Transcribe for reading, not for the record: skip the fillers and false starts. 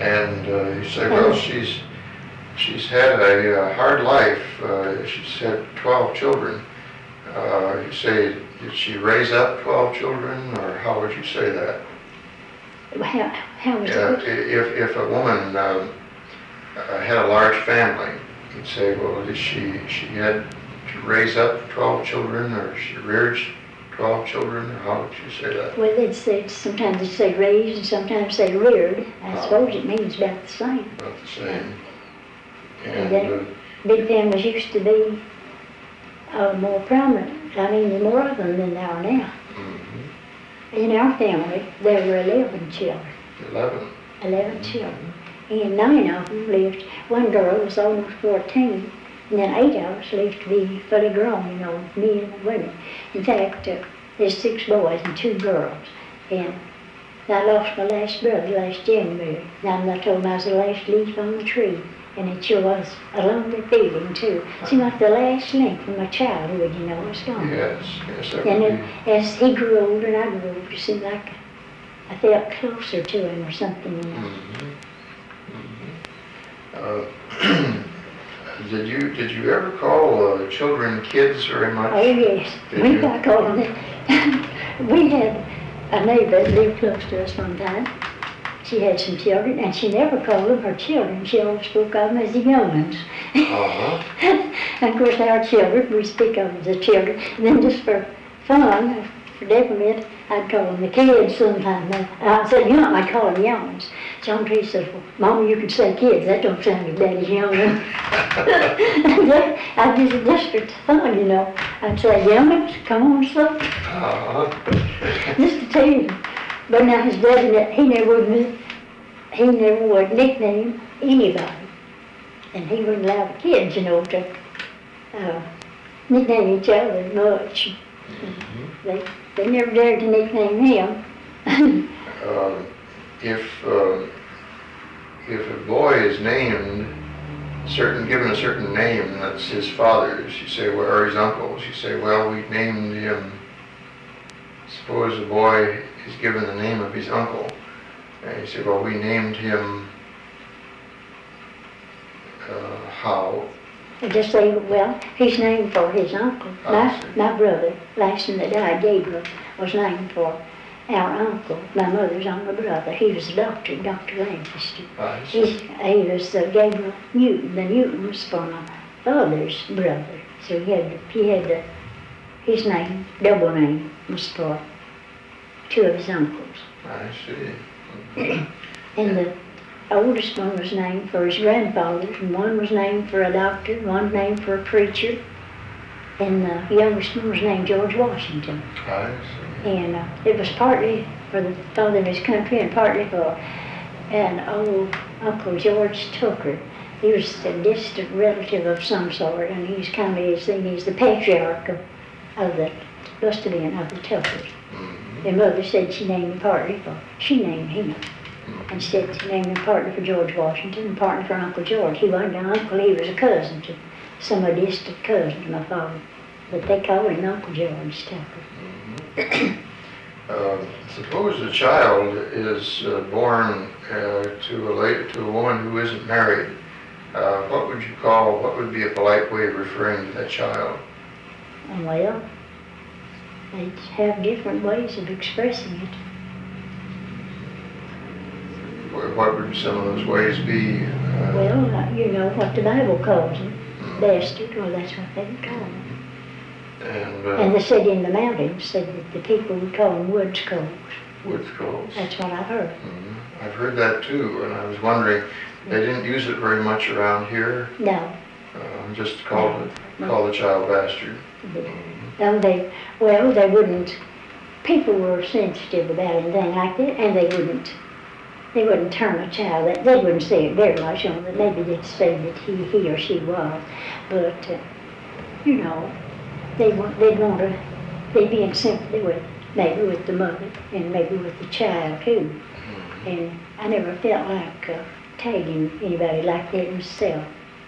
And you say, well, she's had a hard life. She's had 12 children. You say, did she raise up 12 children, or how would you say that? How was it? If a woman had a large family, you'd say, well, did she had to raise up 12 children, or she reared 12 children, or how would you say that? Well, sometimes they say raised and sometimes they reared. I suppose it means about the same. About the same. And big families used to be more prominent. I mean, more of them than there are now. Mm-hmm. In our family, there were 11 children. 11 children. And 9 of them lived. One girl was almost 14, and then 8 of us lived to be fully grown, men and women. In fact, there's 6 boys and 2 girls. And I lost my last brother last January. And I told him I was the last leaf on the tree. And it sure was a lonely feeling, too. It seemed like the last link of my childhood, was gone. Yes, that And would be. as he grew older and I grew older, it seemed like I felt closer to him or something, Mm-hmm. Did you ever call children kids very much? Oh, yes. I called them that. We had a neighbor that lived close to us one time. She had some children, and she never called them her children. She always spoke of them as the young ones. And of course, our children, we speak of them as the children. And then just for fun, for devilment, I'd call them the kids sometimes. I said, I'd call them young ones. John Tree said, well, Mama, you can say kids. That don't sound as bad as young ones. I did it just for fun, I'd say, young ones, come on, slow. Just to tell you. But now his dad, he never would nickname anybody. And he wouldn't allow the kids, to nickname each other much. Mm-hmm. They never dared to nickname him. If a boy is named given a certain name that's his father's, you say, well, or his uncle's, you say, well, we named him. Suppose the boy is given the name of his uncle, and you say, well, we named him how? I just say, well, he's named for his uncle. My brother, last one that died, Gabriel, was named for our uncle, my mother's older brother. He was a doctor, Dr. Lancaster. He was Gabriel Newton. The Newton was for my father's brother. So he had his name, double name, was for 2 of his uncles. I see. Mm-hmm. And the oldest one was named for his grandfather, and one was named for a doctor, one named for a preacher, and the youngest one was named George Washington. I see. And it was partly for the father of his country and partly for an old Uncle George Tucker. He was a distant relative of some sort, and he's kind of he's the patriarch of the must have been of the Tuckers. Mm-hmm. And Mother said she named him partly for she named him. And said she named him partly for George Washington and partly for Uncle George. He wasn't an uncle, he was a cousin to some distant cousin to my father. But they called him Uncle George Tucker. Mm-hmm. Suppose a child is born to a woman who isn't married. What would be a polite way of referring to that child? Well, they have different ways of expressing it. What would some of those ways be? Well, what the Bible calls them. Bastard, well, that's what they would call them. And they said in the mountains, said that the people would call them woods coals. Woods coals. That's what I've heard. Mm-hmm. I've heard that too, and I was wondering, they didn't use it very much around here? No. Just call the child bastard. Mm-hmm. They wouldn't, people were sensitive about anything like that, and they wouldn't term a child, they wouldn't say it very much, maybe they'd say that he or she was, but, they'd be in sympathy maybe with the mother, and maybe with the child too. Mm-hmm. And I never felt like tagging anybody like that myself.